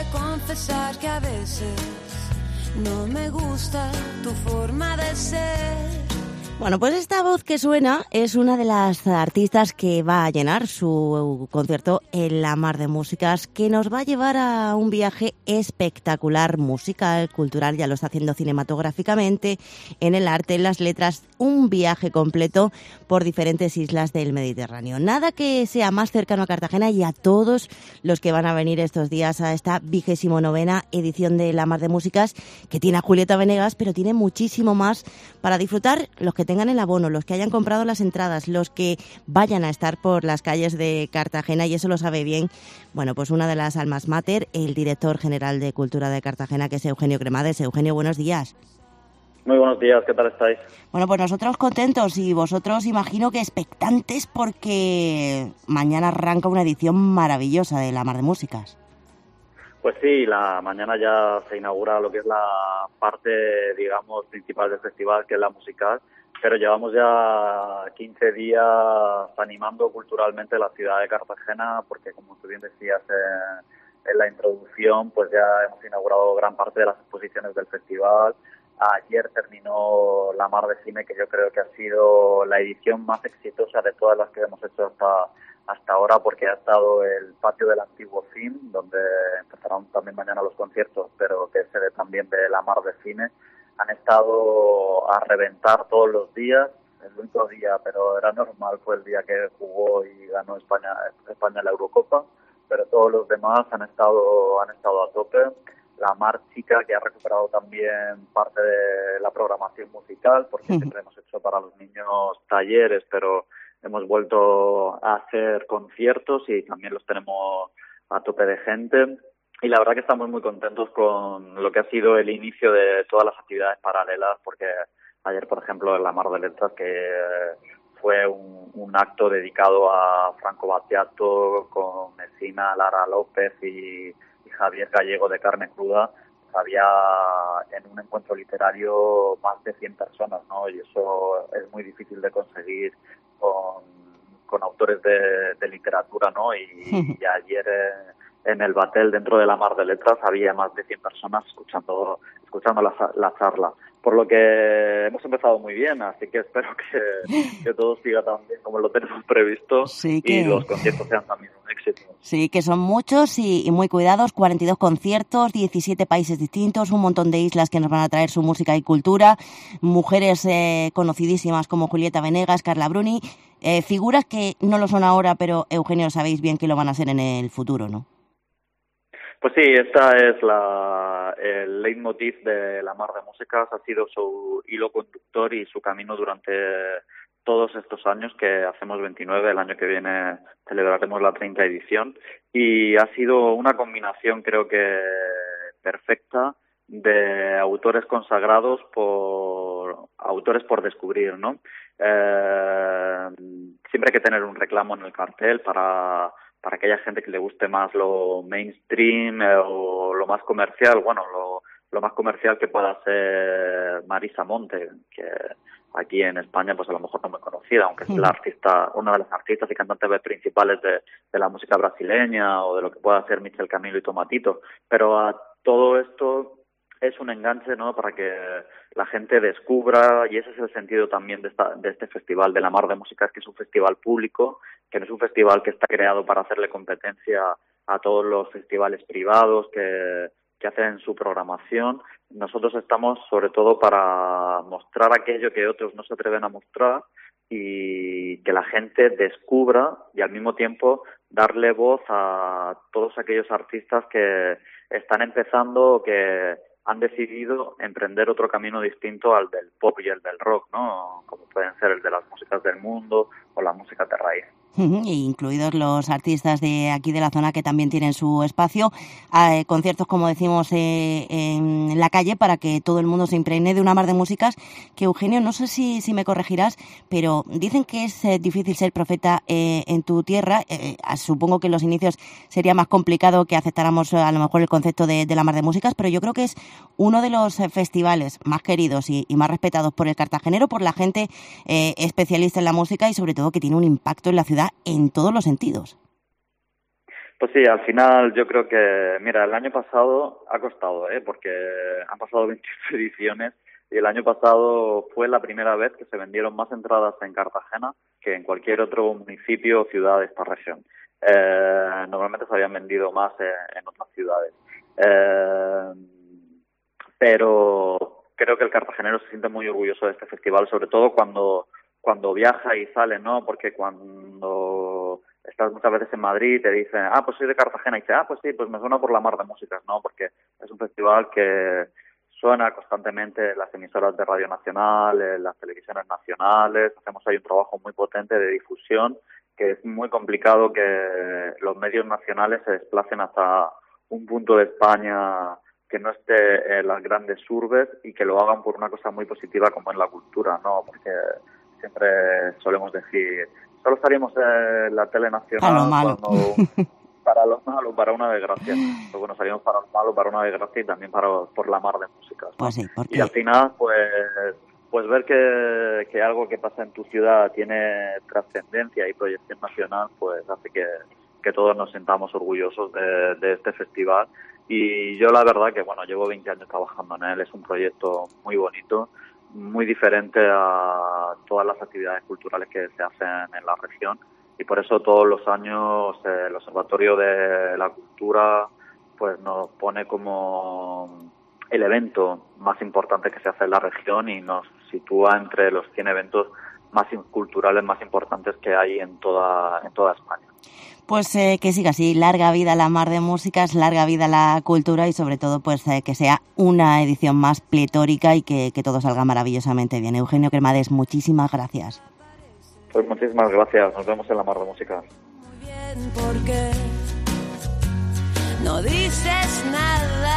confesar que a veces no me gusta tu forma de ser. Bueno, pues esta voz que suena es una de las artistas que va a llenar su concierto en La Mar de Músicas, que nos va a llevar a un viaje espectacular, musical, cultural, ya lo está haciendo cinematográficamente, en el arte, en las letras, un viaje completo por diferentes islas del Mediterráneo. Nada que sea más cercano a Cartagena y a todos los que van a venir estos días a esta 29ª edición de La Mar de Músicas, que tiene a Julieta Venegas, pero tiene muchísimo más para disfrutar los que tengan el abono, los que hayan comprado las entradas, los que vayan a estar por las calles de Cartagena, y eso lo sabe bien, bueno, pues una de las almas mater, el director general de Cultura de Cartagena, que es Eugenio Cremades. Eugenio, buenos días. Muy buenos días, ¿qué tal estáis? Bueno, pues nosotros contentos y vosotros imagino que expectantes porque mañana arranca una edición maravillosa de La Mar de Músicas. Pues sí, mañana ya se inaugura lo que es la parte, digamos, principal del festival, que es la musical, pero llevamos ya 15 días animando culturalmente la ciudad de Cartagena, porque como tú bien decías en la introducción, pues ya hemos inaugurado gran parte de las exposiciones del festival. Ayer terminó La Mar de Cine, que yo creo que ha sido la edición más exitosa de todas las que hemos hecho hasta ahora, porque ha estado el patio del antiguo CIM, donde empezarán también mañana los conciertos, pero que es sede también de La Mar de Cine. Han estado a reventar todos los días. El único día, pero era normal, fue el día que jugó y ganó España la Eurocopa, pero todos los demás han estado a tope. La Mar Chica, que ha recuperado también parte de la programación musical, porque siempre hemos hecho para los niños talleres, pero hemos vuelto a hacer conciertos y también los tenemos a tope de gente. Y la verdad que estamos muy contentos con lo que ha sido el inicio de todas las actividades paralelas, porque ayer, por ejemplo, en La Mar de Letras, que fue un acto dedicado a Franco Battiato, con Messina, Lara López y Javier Gallego de Carne Cruda, había en un encuentro literario más de 100 personas, ¿no? Y eso es muy difícil de conseguir con autores de literatura, ¿no? Y ayer en el Batel, dentro de La Mar de Letras, había más de 100 personas escuchando la charla. Por lo que hemos empezado muy bien, así que espero que todo siga tan bien como lo tenemos previsto, sí, y los conciertos sean también un éxito. Sí, que son muchos y muy cuidados, 42 conciertos, 17 países distintos, un montón de islas que nos van a traer su música y cultura, mujeres conocidísimas como Julieta Venegas, Carla Bruni, figuras que no lo son ahora, pero Eugenio, sabéis bien que lo van a ser en el futuro, ¿no? Pues sí, esta es el leitmotiv de La Mar de Músicas, ha sido su hilo conductor y su camino durante todos estos años, que hacemos 29, el año que viene celebraremos la 30 edición, y ha sido una combinación, creo que perfecta, de autores consagrados por autores por descubrir, ¿no? Siempre hay que tener un reclamo en el cartel para aquella gente que le guste más lo mainstream o lo más comercial. Bueno, lo más comercial que pueda ser Marisa Monte, que aquí en España pues a lo mejor no me conocida, aunque es una de las artistas y cantantes principales de la música brasileña, o de lo que pueda ser Michel Camilo y Tomatito. Pero a todo esto es un enganche, ¿no?, para que la gente descubra, y ese es el sentido también de este festival de La Mar de Músicas, que es un festival público, que no es un festival que está creado para hacerle competencia a todos los festivales privados que hacen su programación. Nosotros estamos sobre todo para mostrar aquello que otros no se atreven a mostrar y que la gente descubra, y al mismo tiempo darle voz a todos aquellos artistas que están empezando o que han decidido emprender otro camino distinto al del pop y el del rock, ¿no? Como pueden ser el de las músicas del mundo o la música de raíz. Incluidos los artistas de aquí de la zona, que también tienen su espacio, conciertos, como decimos, en la calle, para que todo el mundo se impregne de una mar de músicas que, Eugenio, no sé si me corregirás, pero dicen que es difícil ser profeta en tu tierra. Supongo que en los inicios sería más complicado que aceptáramos a lo mejor el concepto de la mar de músicas, pero yo creo que es uno de los festivales más queridos y más respetados por el cartagenero, por la gente especialista en la música, y sobre todo que tiene un impacto en la ciudad en todos los sentidos. Pues sí, al final yo creo que, mira, el año pasado ha costado, porque han pasado 28 ediciones y el año pasado fue la primera vez que se vendieron más entradas en Cartagena que en cualquier otro municipio o ciudad de esta región. Normalmente se habían vendido más en otras ciudades. Pero creo que el cartagenero se siente muy orgulloso de este festival, sobre todo cuando viaja y sale, ¿no? Porque cuando estás muchas veces en Madrid y te dicen, pues soy de Cartagena, y dices, pues sí, pues me suena por la Mar de Músicas, ¿no? Porque es un festival que suena constantemente en las emisoras de Radio Nacional, en las televisiones nacionales, hacemos ahí un trabajo muy potente de difusión, que es muy complicado que los medios nacionales se desplacen hasta un punto de España que no esté en las grandes urbes y que lo hagan por una cosa muy positiva como es la cultura, ¿no? Porque siempre solemos decir, solo salimos en la tele nacional para lo malo, para una desgracia. Pero bueno, salimos para lo malo, para una desgracia y también por la mar de músicas, ¿no? Pues sí, y al final, pues ver que algo que pasa en tu ciudad tiene trascendencia y proyección nacional, pues hace que todos nos sintamos orgullosos de este festival. Y yo la verdad que, bueno, llevo 20 años trabajando en él, es un proyecto muy bonito, muy diferente a todas las actividades culturales que se hacen en la región, y por eso todos los años el Observatorio de la Cultura pues nos pone como el evento más importante que se hace en la región y nos sitúa entre los 100 eventos más culturales más importantes que hay en toda España. Pues que siga así, larga vida la Mar de Músicas, larga vida la cultura y sobre todo pues que sea una edición más pletórica y que todo salga maravillosamente bien. Eugenio Cremades, muchísimas gracias. Pues muchísimas gracias, nos vemos en la Mar de Músicas. Muy bien, porque no dices nada.